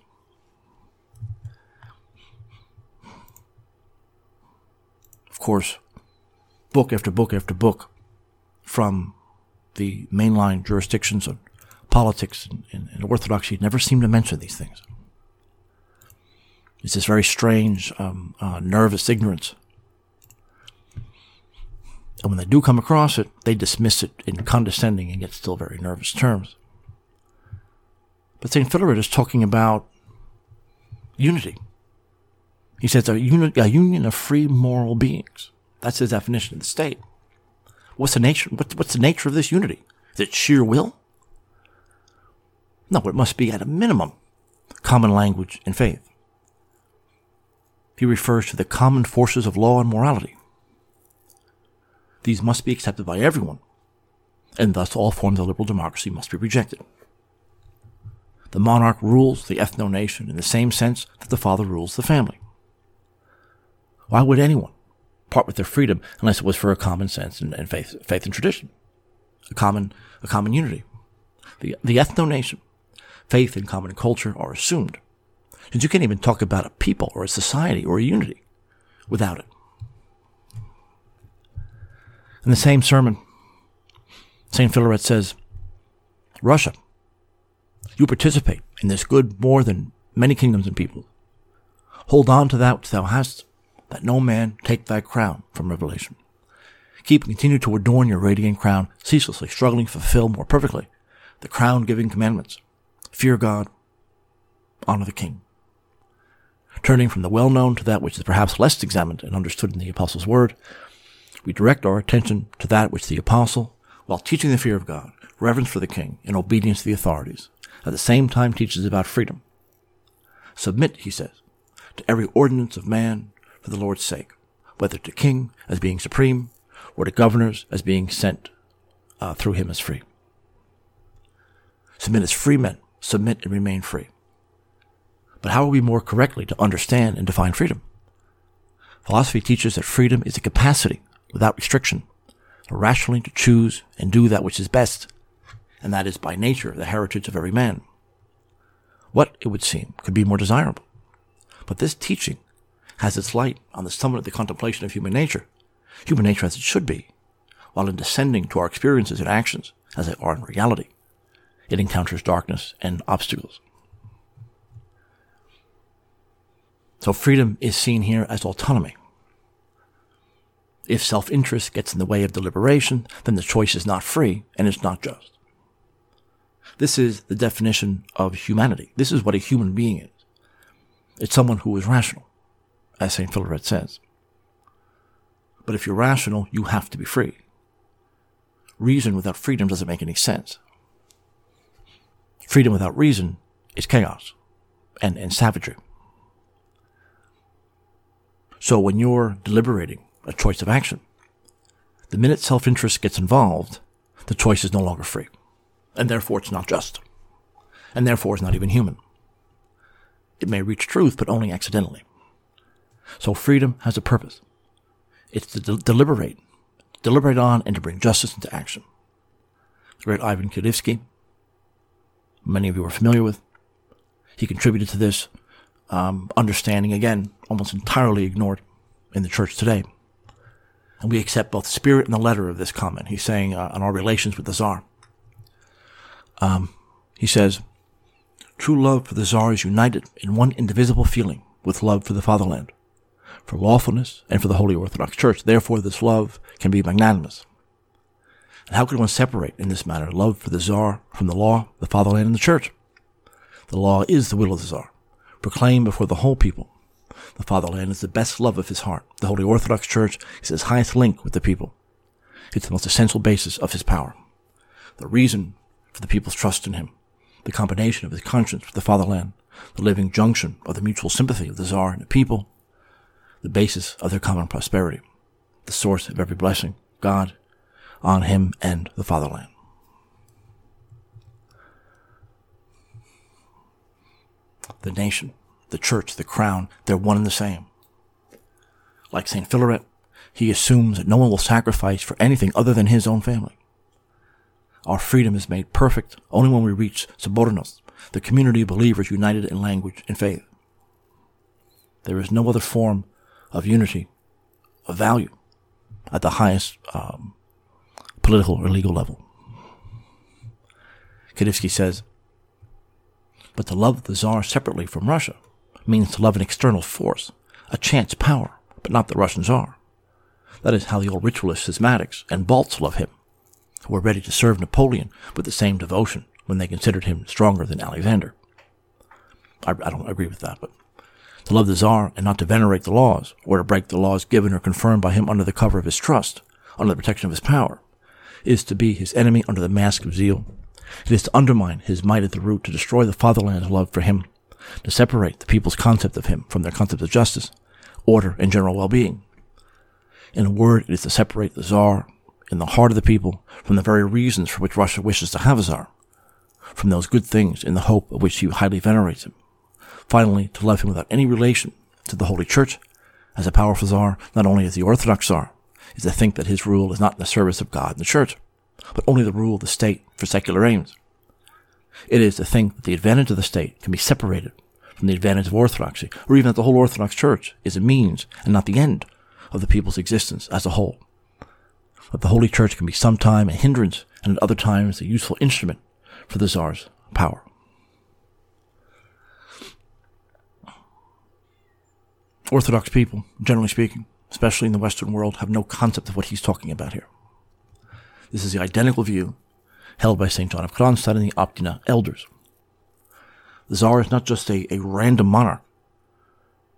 Of course, book after book after book from the mainline jurisdictions on politics and, and, and orthodoxy never seem to mention these things. It's this very strange, um, uh, nervous ignorance. And when they do come across it, they dismiss it in condescending and yet still very nervous terms. But Saint Philaret is talking about unity. He says a, uni- a union of free moral beings. That's his definition of the state. What's the nature? What, what's the nature of this unity? Is it sheer will? No, it must be at a minimum common language and faith. He refers to the common forces of law and morality. These must be accepted by everyone, and thus all forms of liberal democracy must be rejected. The monarch rules the ethno-nation in the same sense that the father rules the family. Why would anyone part with their freedom unless it was for a common sense and, and faith, faith and tradition, a common, a common unity? The, the ethno-nation, faith and common culture are assumed, since you can't even talk about a people or a society or a unity without it. In the same sermon, Saint Philaret says, "Russia, you participate in this good more than many kingdoms and peoples. Hold on to that which thou hast, that no man take thy crown," from Revelation. "Keep and continue to adorn your radiant crown, ceaselessly struggling to fulfill more perfectly the crown-giving commandments. Fear God, honor the king." Turning from the well-known to that which is perhaps less examined and understood in the Apostles' word, we direct our attention to that which the Apostle, while teaching the fear of God, reverence for the King, and obedience to the authorities, at the same time teaches about freedom. Submit, he says, to every ordinance of man for the Lord's sake, whether to king as being supreme, or to governors as being sent uh, through him as free. Submit as free men, submit and remain free. But how are we more correctly to understand and define freedom? Philosophy teaches that freedom is a capacity without restriction, rationally to choose and do that which is best, and that is by nature the heritage of every man. What, it would seem, could be more desirable? But this teaching has its light on the summit of the contemplation of human nature, human nature as it should be, while in descending to our experiences and actions as they are in reality, it encounters darkness and obstacles. So freedom is seen here as autonomy. If self-interest gets in the way of deliberation, then the choice is not free and it's not just. This is the definition of humanity. This is what a human being is. It's someone who is rational, as Saint Philaret says. But if you're rational, you have to be free. Reason without freedom doesn't make any sense. Freedom without reason is chaos and, and savagery. So when you're deliberating a choice of action, the minute self-interest gets involved, the choice is no longer free. And therefore it's not just. And therefore it's not even human. It may reach truth, but only accidentally. So freedom has a purpose. It's to de- deliberate, deliberate on, and to bring justice into action. The great Ivan Kudivsky, many of you are familiar with, he contributed to this um, understanding, again, almost entirely ignored in the church today. And we accept both the spirit and the letter of this comment. He's saying uh, on our relations with the Tsar. Um, he says, true love for the Tsar is united in one indivisible feeling with love for the fatherland, for lawfulness, and for the Holy Orthodox Church. Therefore, this love can be magnanimous. And how can one separate in this matter love for the Tsar from the law, the fatherland, and the Church? The law is the will of the Tsar, proclaimed before the whole people. The fatherland is the best love of his heart. The Holy Orthodox Church is his highest link with the people. It's the most essential basis of his power. The reason for the people's trust in him, the combination of his conscience with the fatherland, the living junction of the mutual sympathy of the Tsar and the people, the basis of their common prosperity, the source of every blessing, God, on him and the fatherland. The nation, the church, the crown, they're one and the same. Like Saint Philaret, he assumes that no one will sacrifice for anything other than his own family. Our freedom is made perfect only when we reach Sobornos, the community of believers united in language and faith. There is no other form of unity, of value, at the highest um, political or legal level. Kudivsky says, but to love the Tsar separately from Russia means to love an external force, a chance power, but not the Russian Tsar. That is how the old ritualist schismatics and Balts love him, who were ready to serve Napoleon with the same devotion when they considered him stronger than Alexander. I, I don't agree with that, but to love the Tsar and not to venerate the laws, or to break the laws given or confirmed by him under the cover of his trust, under the protection of his power, is to be his enemy under the mask of zeal. It is to undermine his might at the root, to destroy the fatherland's love for him, to separate the people's concept of him from their concept of justice, order, and general well-being. In a word, it is to separate the Tsar in the heart of the people from the very reasons for which Russia wishes to have a Tsar, from those good things in the hope of which she highly venerates him. Finally, to love him without any relation to the Holy Church as a powerful Tsar, not only as the Orthodox Tsar, is to think that his rule is not in the service of God and the Church, but only the rule of the state for secular aims. It is to think that the advantage of the state can be separated from the advantage of orthodoxy, or even that the whole Orthodox Church is a means and not the end of the people's existence as a whole. That the Holy Church can be sometime a hindrance and at other times a useful instrument for the Tsar's power. Orthodox people, generally speaking, especially in the Western world, have no concept of what he's talking about here. This is the identical view held by Saint John of Kronstadt and the Optina elders. The Tsar is not just a, a random monarch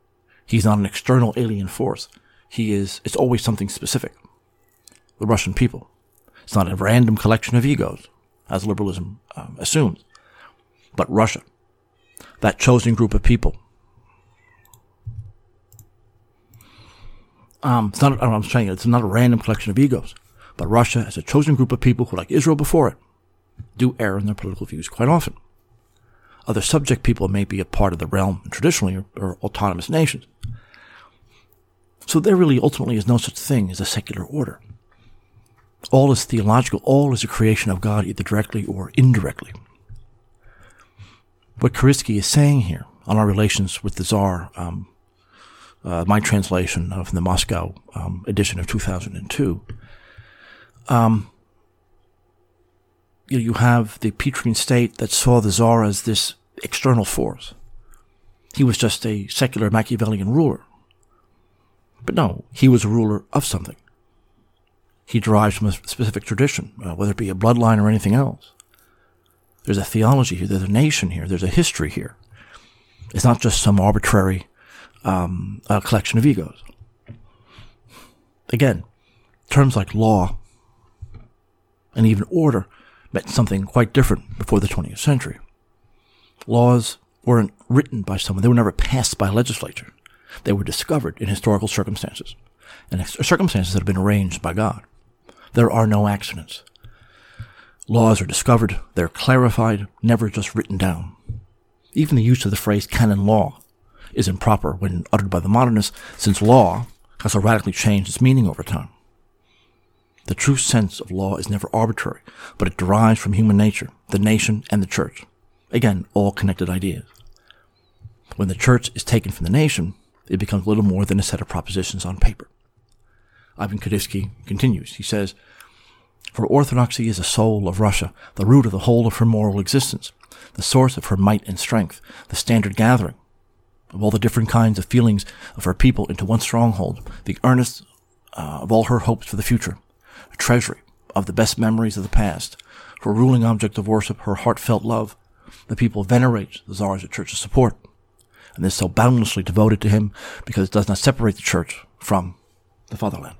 He's not an external alien force. He is, it's always something specific. The Russian people. It's not a random collection of egos, as liberalism um, assumes, but Russia, that chosen group of people. Um, it's not, I'm saying it's not a random collection of egos, but Russia as a chosen group of people who, like Israel before it, do err in their political views quite often. Other subject people may be a part of the realm, traditionally, or, or autonomous nations. So there really ultimately is no such thing as a secular order. All is theological. All is a creation of God, either directly or indirectly. What Kaurisky is saying here on our relations with the Tsar, um, uh, my translation of the Moscow um, edition of two thousand two, um, you, you have the Petrine state that saw the Tsar as this external force. He was just a secular Machiavellian ruler. But no, he was a ruler of something. He derives from a specific tradition, uh, whether it be a bloodline or anything else. There's a theology here, there's a nation here, there's a history here. It's not just some arbitrary um, uh, collection of egos. Again, terms like law and even order meant something quite different before the twentieth century. Laws weren't written by someone, they were never passed by a legislature. They were discovered in historical circumstances, and circumstances that have been arranged by God. There are no accidents. Laws are discovered, they're clarified, never just written down. Even the use of the phrase canon law is improper when uttered by the modernists, since law has so radically changed its meaning over time. The true sense of law is never arbitrary, but it derives from human nature, the nation, and the church. Again, all connected ideas. When the church is taken from the nation, it becomes little more than a set of propositions on paper. Ivan Kaurisky continues. He says, "For orthodoxy is the soul of Russia, the root of the whole of her moral existence, the source of her might and strength, the standard gathering of all the different kinds of feelings of her people into one stronghold, the earnest uh, of all her hopes for the future, a treasury of the best memories of the past, her ruling object of worship, her heartfelt love. The people venerate the Tsar as a church of support, and is so boundlessly devoted to him because it does not separate the church from the fatherland."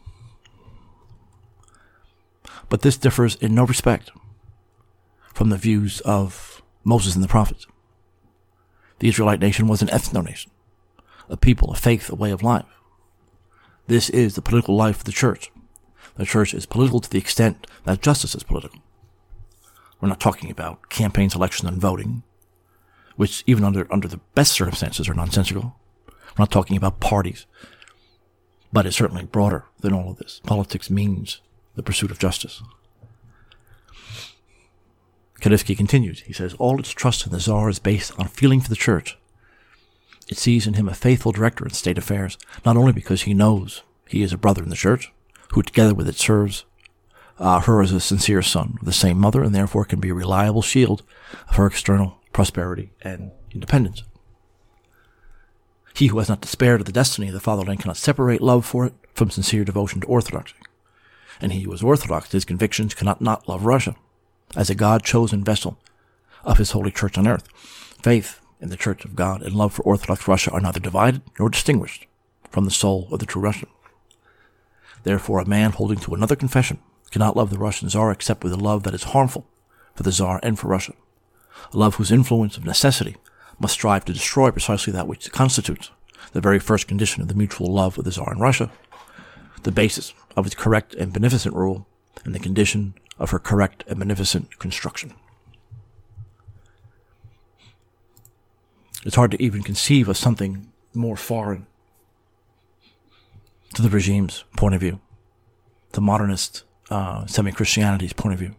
But this differs in no respect from the views of Moses and the prophets. The Israelite nation was an ethno-nation, a people, a faith, a way of life. This is the political life of the church. The church is political to the extent that justice is political. We're not talking about campaigns, elections, and voting, which even under, under the best circumstances are nonsensical. We're not talking about parties. But it's certainly broader than all of this. Politics means the pursuit of justice. Kaurisky continues. He says, "All its trust in the Tsar is based on feeling for the church. It sees in him a faithful director in state affairs, not only because he knows he is a brother in the church, who together with it serves uh, her as a sincere son of the same mother, and therefore can be a reliable shield of her external prosperity and independence. He who has not despaired of the destiny of the fatherland cannot separate love for it from sincere devotion to orthodoxy. And he who is orthodox in his convictions cannot not love Russia as a God-chosen vessel of his holy church on earth. Faith in the church of God and love for Orthodox Russia are neither divided nor distinguished from the soul of the true Russian. Therefore, a man holding to another confession cannot love the Russian Tsar except with a love that is harmful for the Tsar and for Russia, a love whose influence of necessity must strive to destroy precisely that which constitutes the very first condition of the mutual love of the Tsar and Russia, the basis of its correct and beneficent rule, and the condition of her correct and beneficent construction." It's hard to even conceive of something more foreign to the regime's point of view, to modernist uh, semi-Christianity's point of view.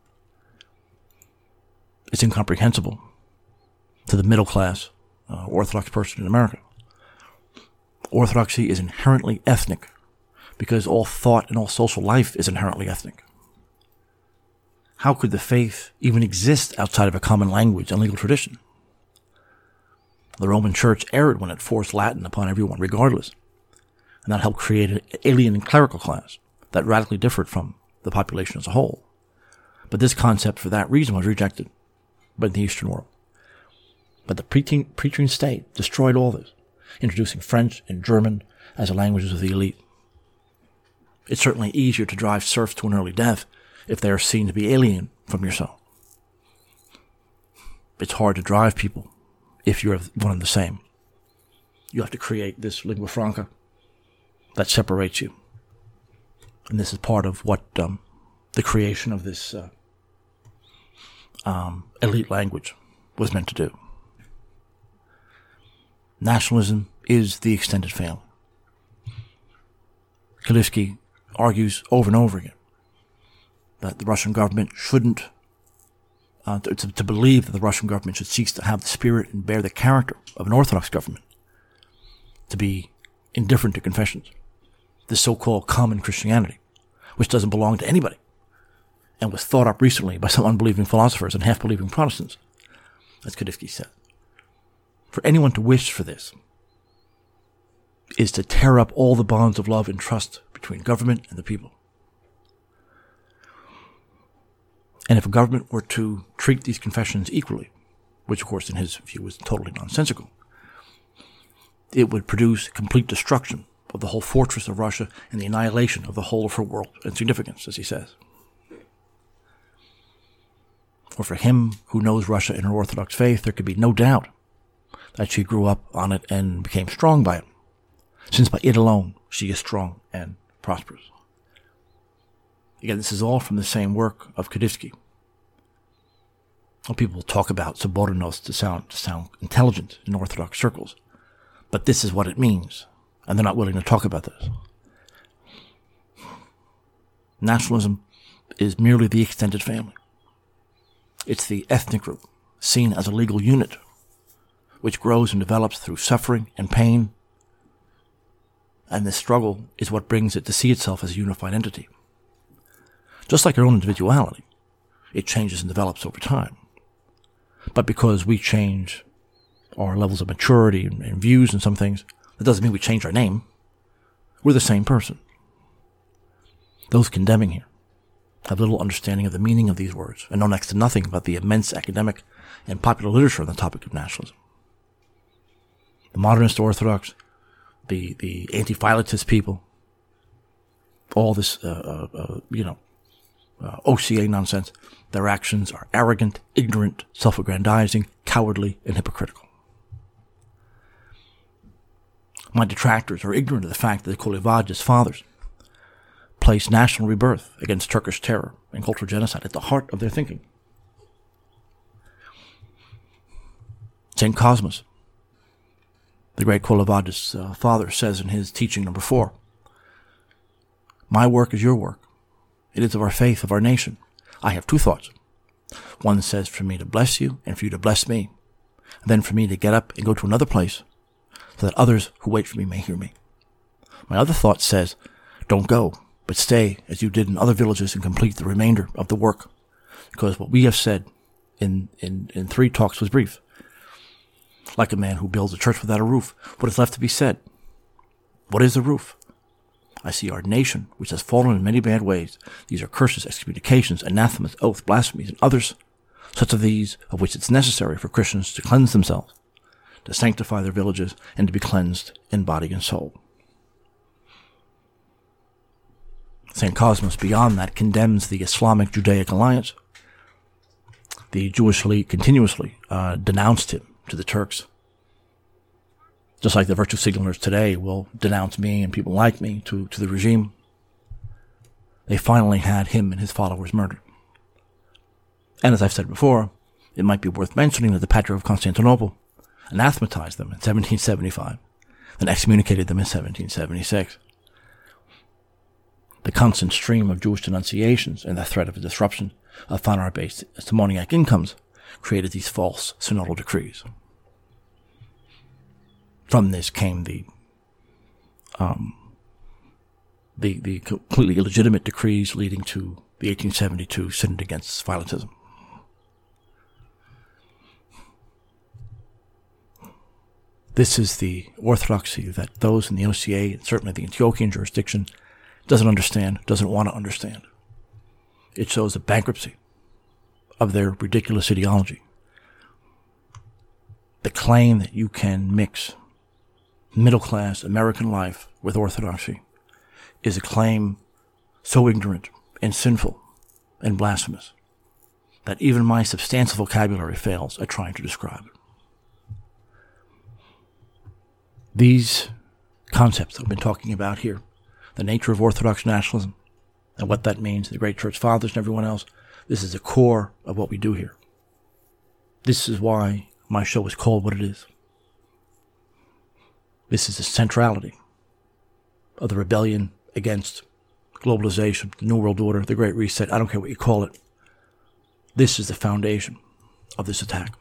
It's incomprehensible to the middle-class uh, Orthodox person in America. Orthodoxy is inherently ethnic because all thought and all social life is inherently ethnic. How could the faith even exist outside of a common language and legal tradition? The Roman Church erred when it forced Latin upon everyone regardless, and that helped create an alien and clerical class that radically differed from the population as a whole. But this concept, for that reason, was rejected by the Eastern world. But the preaching, preaching state destroyed all this. introducing French and German as the languages of the elite. It's certainly easier to drive serfs to an early death if they are seen to be alien from yourself. It's hard to drive people if you're one and the same. You have to create this lingua franca that separates you. And this is part of what um, the creation of this uh, um, elite language was meant to do. Nationalism is the extended family. Kalevsky argues over and over again that the Russian government shouldn't, uh, to, to believe that the Russian government should cease to have the spirit and bear the character of an Orthodox government, to be indifferent to confessions, this so-called common Christianity, which doesn't belong to anybody, and was thought up recently by some unbelieving philosophers and half-believing Protestants, as Kalevsky said. For anyone to wish for this is to tear up all the bonds of love and trust between government and the people. And if a government were to treat these confessions equally, which of course in his view was totally nonsensical, it would produce complete destruction of the whole fortress of Russia and the annihilation of the whole of her world and significance, as he says. For for him who knows Russia in her Orthodox faith, there could be no doubt that she grew up on it and became strong by it, since by it alone she is strong and prosperous. Again, this is all from the same work of Kalevsky. Well, people talk about Suborodnos to sound, to sound intelligent in Orthodox circles, but this is what it means, and they're not willing to talk about this. Nationalism is merely the extended family. It's the ethnic group, seen as a legal unit, which grows and develops through suffering and pain, and this struggle is what brings it to see itself as a unified entity. Just like our own individuality, it changes and develops over time. But because we change our levels of maturity and, and views and some things, that doesn't mean we change our name. We're the same person. Those condemning here have little understanding of the meaning of these words and know next to nothing about the immense academic and popular literature on the topic of nationalism. The modernist Orthodox, the, the anti-Philatist people, all this, uh, uh, uh, you know, uh, O C A nonsense, their actions are arrogant, ignorant, self-aggrandizing, cowardly, and hypocritical. My detractors are ignorant of the fact that the Kolyvadis fathers placed national rebirth against Turkish terror and cultural genocide at the heart of their thinking. Saint Cosmas, the great Kolyvadis uh, father, says in his teaching number four, "My work is your work. It is of our faith, of our nation. I have two thoughts. One says for me to bless you and for you to bless me, and then for me to get up and go to another place so that others who wait for me may hear me. My other thought says, don't go, but stay as you did in other villages and complete the remainder of the work, because what we have said in, in, in three talks was brief. Like a man who builds a church without a roof, what is left to be said? What is the roof? I see our nation, which has fallen in many bad ways. These are curses, excommunications, anathemas, oaths, blasphemies, and others, such of these of which it's necessary for Christians to cleanse themselves, to sanctify their villages, and to be cleansed in body and soul." Saint Cosmas, beyond that, condemns the Islamic-Judaic alliance. The Jewish elite continuously uh, denounced him to the Turks, just like the virtue signalers today will denounce me and people like me to, to the regime. They finally had him and his followers murdered. And as I've said before, it might be worth mentioning that the Patriarch of Constantinople anathematized them in seventeen seventy-five, then excommunicated them in seventeen seventy-six. The constant stream of Jewish denunciations and the threat of a disruption of fine art-based simoniac incomes created these false synodal decrees. From this came the um, the the completely illegitimate decrees leading to the eighteen seventy-two Synod against Philatism. This is the orthodoxy that those in the O C A, and certainly the Antiochian jurisdiction, doesn't understand, doesn't want to understand. It shows the bankruptcy of their ridiculous ideology. The claim that you can mix middle-class American life with orthodoxy is a claim so ignorant and sinful and blasphemous that even my substantial vocabulary fails at trying to describe it. These concepts I've been talking about here, the nature of Orthodox nationalism and what that means to the great church fathers and everyone else, this is the core of what we do here. This is why my show is called what it is. This is the centrality of the rebellion against globalization, the New World Order, the Great Reset, I don't care what you call it. This is the foundation of this attack.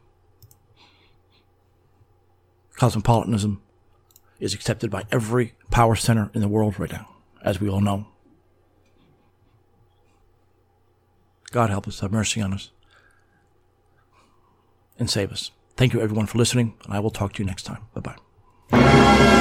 Cosmopolitanism is accepted by every power center in the world right now, as we all know. God help us, have mercy on us, and save us. Thank you everyone for listening, and I will talk to you next time. Bye-bye.